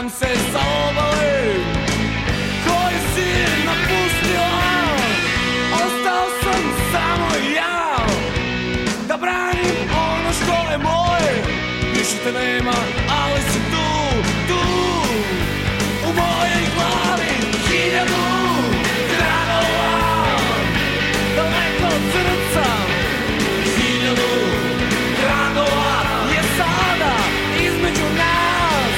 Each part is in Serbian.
Sećam se za obale koju si napustila. Ostao sam samo ja da branim ono što je moje. Više te nema, ali si tu, tu u mojoj glavi. 1000 gradova daleko od srca. 1000 gradova je sada između nas.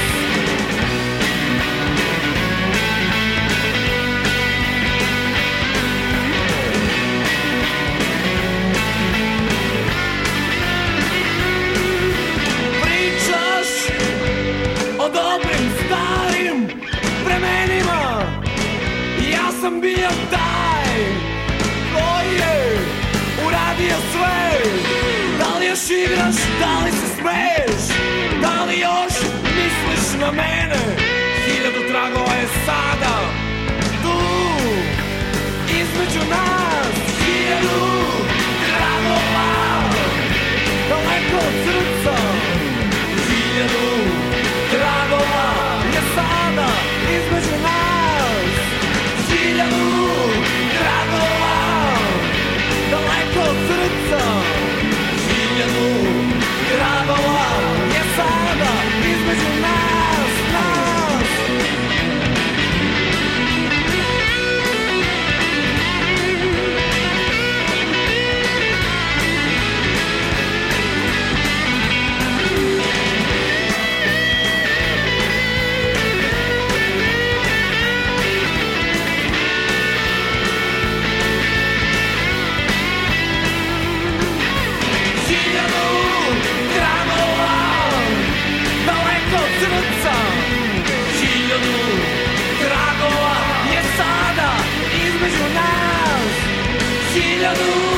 Pričaš o dobrim starim vremenima. Ja sam bio taj koji je uradio sve. Da li još igraš, da li se smeješ, da li još misliš na mene? 1000 tragova je sada tu između nas. 1000 tragova daleko od srca. 1000 tragova je sada između nas. 1000 tragova daleko od srca. 1000 tragova je sada između nas, nas. Srca, 1000 tragova je sada između nas. 1000